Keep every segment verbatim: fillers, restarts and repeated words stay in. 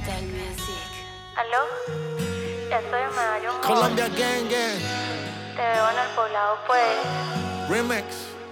¿Aló? Estoy en Medallo. Colombia Gang Gang. Te veo en el poblado, pues. Remix.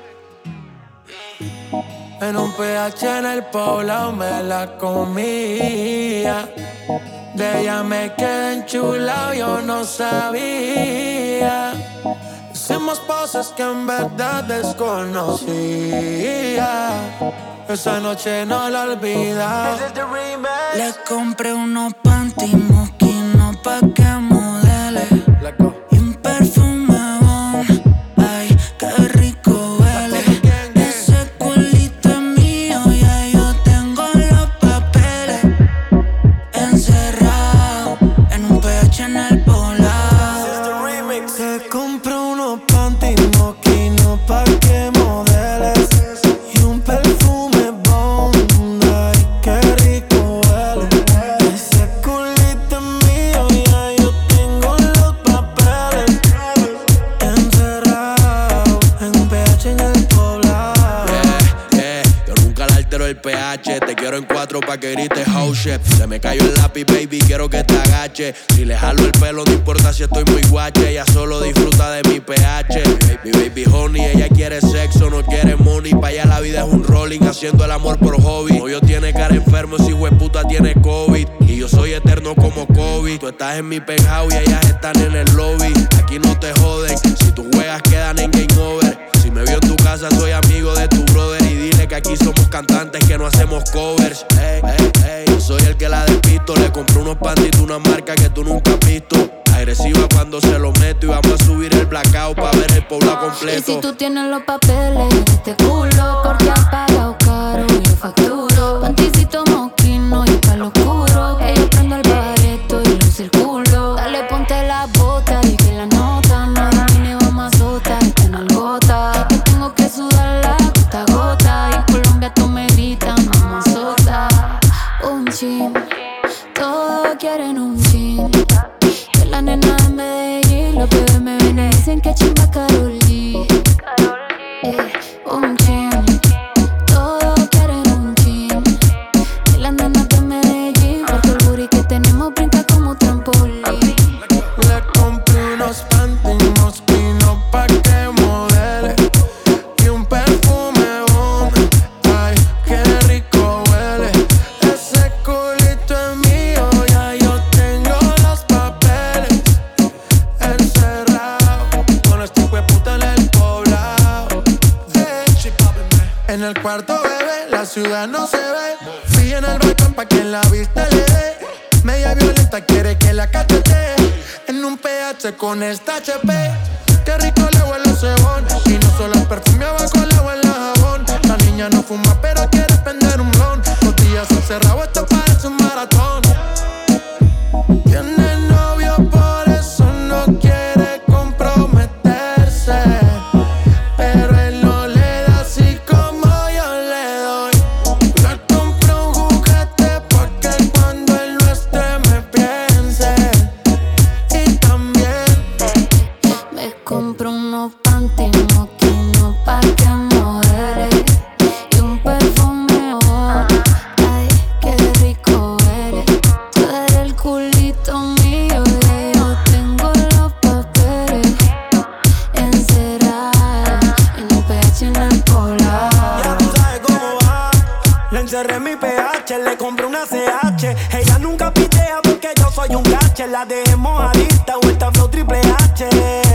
En un P H en el poblado me la comía. De ella me quedé enchulado, yo no sabía. Hicimos cosas que en verdad desconocía. Esa noche no la olvidaba. Le compré unos panty mosquinos pa' que modele y un perfume bon. Ay, qué rico huele. Ese culito es mío, ya yo tengo los papeles encerrado en un P H en el poblado. Le compré unos panty mosquinos pa' que modeles y un perfume bon. Ay, qué rico huele. Ese culito es mío, ya yo tengo los papeles encerrado en un P H en el poblado. Yeah, yeah, yo nunca le altero el P H. Te quiero en cuatro pa' que grites house shit. Se me cayó el lápiz, baby, quiero que te agache. Si le jalo el pelo, no importa si estoy muy guache. Ella solo disfruta de mi P H. Mi baby honey, ella quiere sexo, no quiere money. Pa' allá la vida es un rolling, haciendo el amor por hobby. Novio tiene cara enfermo, ese hijueputa tiene COVID. Y yo soy eterno como Kobe. Tú estás en mi penthouse y ellas están en el lobby. Aquí no te joden, si tus juegas quedan en game over. Si me vio en tu casa, soy amigo de tu brother. Y dile que aquí somos cantantes, que no hacemos covers. Ey, ey, ey, yo soy el que la despisto. Le compré unos panties, una marca que tú nunca has visto. Agresiva cuando se lo meto. Y vamos a subir el blackout pa' ver el poblado completo. Y si tú tienes los papeles de este culo, porque has pagado caro y yo facturo. Panticito mosquino y pa'l oscuro. Que yo prendo el bareto y lo circulo. Dale, ponte la bota y que la nota no domine, vamos a azotar esta nalgota. Que tengo que sudarla gota a gota. Y en Colombia tú me gritas, mamá sota. Un chin, todos quieren un chin. Que la nena de Medellín, los bebés me ven y dicen que chimba Karol G. Eh, un chin, todos quieren un chin. Que la nena de Medellín, porque el booty que tenemos brinca como trampolín. Le compré unos panty mosquinos pa' que modele y un perfume bon. Ay, qué rico huele. Ese culito es mío, ya yo tengo los papeles encerrado con este hijueputa en el poblado. Eh. En el cuarto, bebé, la ciudad no se ve. Fui en el balcón pa' que la vista le dé. Media violenta quiere que la cachete en un P H con esta H P. Qué rico le huele el cebón. Y no solo el perfume abajo, le huele el jabón. La niña no fuma pero quiere prender un blon. Los días encerrados, esto parece un maratón. Tiene novio, por eso no quiere comprometerse. Pero él no le da así como yo le doy. Le compro un juguete porque cuando él no esté me piense. Y también me compro unos panty mosquinos pa' que modele y un perfume bon. Ay, qué rico eres. Tú eres el culito mío, y yo tengo los papeles encerrados en un P H en el poblado. Ya tú sabes cómo va. Le encerré mi P H, le compré una C H. Ella nunca pitea porque yo soy un cache. La dejé mojadita, vuelta flow triple H.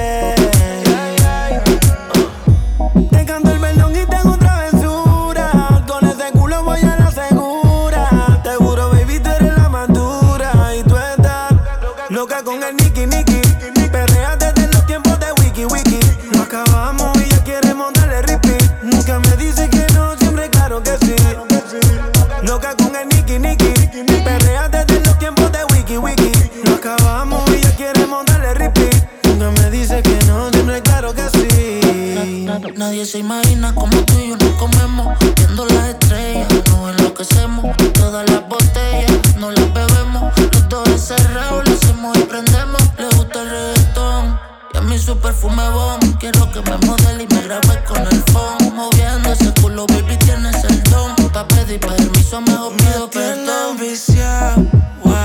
Te canto el perdón y tengo travesura. Con ese culo voy a la segura. Te juro, baby, tú eres la madura. Y tú estás loca con el Nicky Nicky. Perrea desde los tiempos de Wiki Wiki. Lo acabamos y ya queremos darle repeat. Nunca me dice que no, siempre claro que sí. Loca con el Nicky Nicky. Perrea desde los tiempos de Wiki Wiki. Lo acabamos y ya queremos darle repeat. Nunca me dice que no, siempre claro que sí. Nadie se imagina como tú y yo nos comemos. Viendo las estrellas, nos enloquecemos. Todas las botellas, no las bebemos. Los dos encerrados, lo hacemos y prendemos. Le gusta el reggaetón y a mí su perfume bon. Quiero que me modele y me grabe con el phone. Moviendo ese culo, baby, tienes el don. Pa' pedir permiso, mejor pido perdón. Viciado,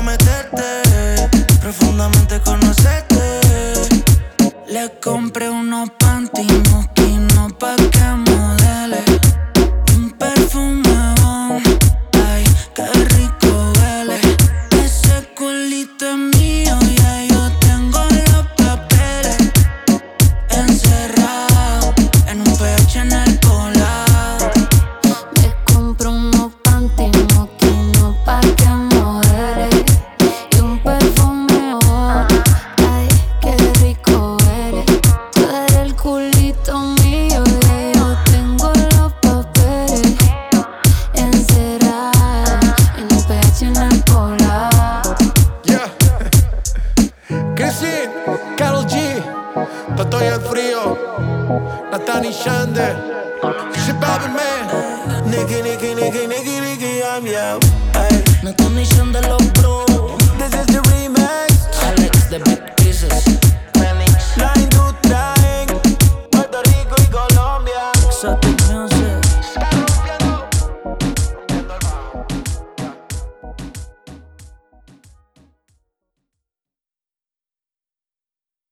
prometerte, profundamente conocerte. Le compré unos panty mosquinos pa' que modele y un perfume bon. Ay, qué rico huele. Ese culito es mío, ya yo tengo los papeles encerrados en un P H en el poblado. Me compro unos panty mosquinos pa' que modele y un perfume bon. Ay, qué rico eres. Tú eres el culito mío, ya yo tengo los papeles encerrados en un P H en el poblado. Yeah. Chrissy, Karol G, Toto y el Frío, Nathan y Shande, Shit Bobby Man. Nicky, Nicky, Nicky, Nicky, Nicky, I'm yeah. Ay,